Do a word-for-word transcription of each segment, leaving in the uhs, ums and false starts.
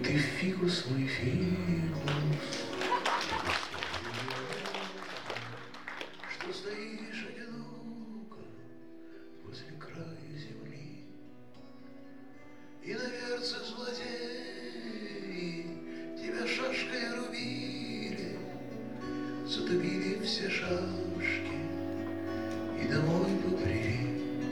ты фикус, мой фикус, что стоишь одиноко возле края земли, и на верце злодеи тебя шашкой рубили, затопили все шашки и домой побрели.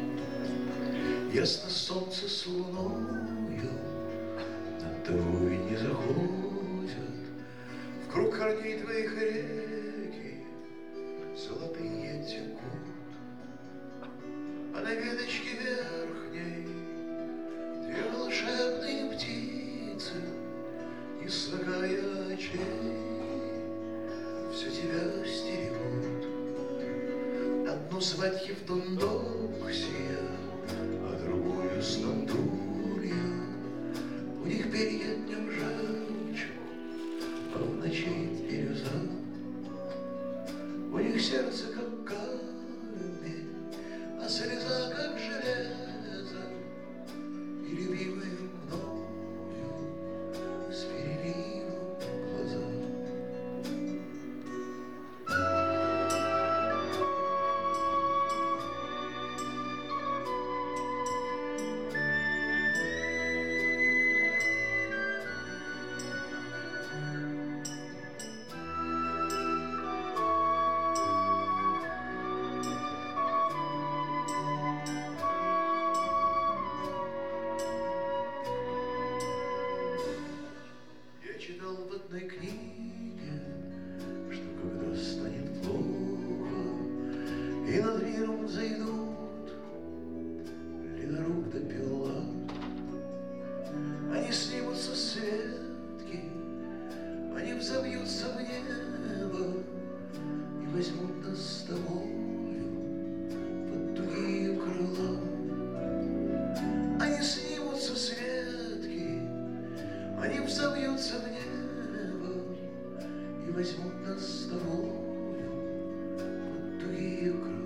Ясно солнце с луною над тобой не заходят, в круг корней твоих реки золотые текут, а на веточке верхней две волшебные птицы, не слагая очей, все тебя стерегут. Одну звать Евдоксия, а другую Снандулья. У них перья днем жемчуг, а в ночи бирюза. У них сердце как камень, а слеза как железо, и любимые мною с переливом глаза. Читал в одной книге, что когда станет плохо и над миром зайдут ледоруб да пилат, они снимутся с ветки, они взовьются в небо и возьмут нас с тобою под тугие крыла. Они снимутся с ветки, они взовьются в небо и возьмут нас с тобою под тугие крыла.